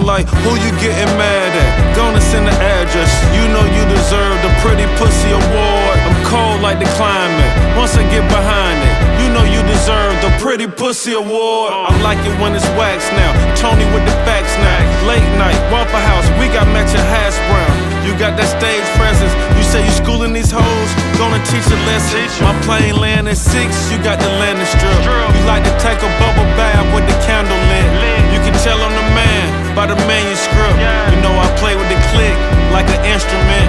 like, who you getting mad at? Gonna send the address. You know you deserve the Pretty Pussy Award. I'm cold like the climate. Once I get behind it, you know you deserve the Pretty Pussy Award. I like it when it's waxed now. Tony with the facts now. Late night, Waffle House, we got matching hash brown. You got that stage presence. You say you schooling these hoes, gonna teach a lesson. My plane land at 6, you got the landing strip. You like to take a bubble bath with the candle lit. You can tell I'm the man by the manuscript. You know I play with the click like an instrument.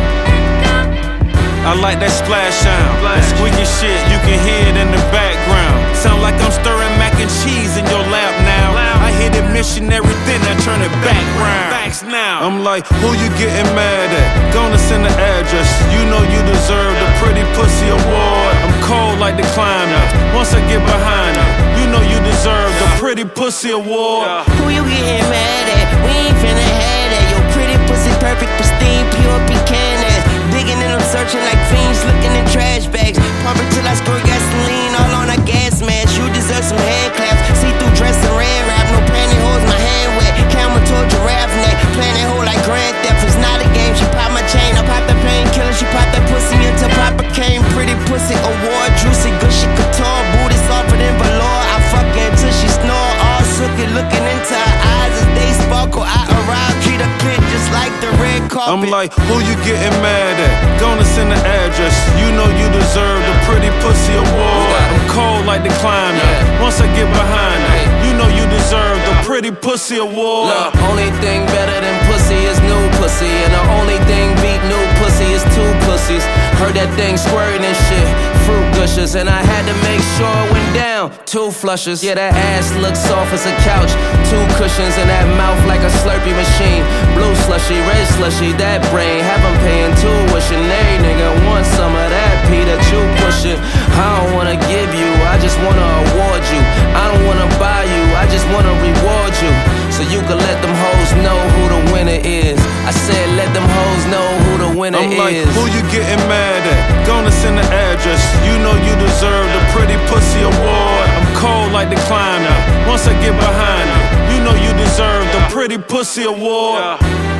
I like that splash sound, that squeaky shit, you can hear it in the background. Sound like I'm stirring mac and cheese in your lap now. I hit it missionary, then I turn it back round. Facts now. I'm like, who you getting mad at? Gonna send the address. You know you deserve the Pretty Pussy Award. I'm cold like the climate. Once I get behind it, you know you deserve the Pretty Pussy Award. Who you getting mad at? We ain't finna have that. Your pretty pussy perfect, pristine, pure pecan ass. Digging and I'm searching like fiends, looking in trash bags. Pump it till I squirt gasoline all on a gas mask. You deserve some hand claps. See-through dress and ran wrap. No pantyhose, my hand wet. Camel toe, giraffe neck. Playing that hoe like Grand Theft. It's not a game. She pop my chain. I pop the painkiller. She pop that pussy until Papa came. Pretty Pussy Award. Juicy, gushy couture. Booty softer than velour. I fuck her until she snore. All sooky looking into her eyes as they sparkle. I arrive. Treat a kid just like the red carpet. I'm like, who you getting mad at? Gonna send the address. You know you deserve the Pretty Pussy Award. I'm cold like the climate. Once I get behind it, you know you deserve the Pretty Pussy Award. Look, only thing better than pussy is new pussy, and the only thing beat new pussy is two pussies. Heard that thing squirting and shit, fruit gushers, and I had to make sure it went down. 2 flushes, yeah, that ass looks soft as a couch. 2 cushions and that mouth like a Slurpee machine. Blue slushy, red slushy, that brain have 'em paying tuition. Every nigga wants some of that P that you pushin'. I don't wanna give you, I just wanna award you. I don't wanna buy you, I just wanna reward you. So you can let them hoes know who the winner is. I said let them hoes know who the winner is. I'm like, who you getting mad at? Gonna send the address. You know you deserve the Pretty Pussy Award. I'm cold like the climate. Once I get behind it, you know you deserve the Pretty Pussy Award.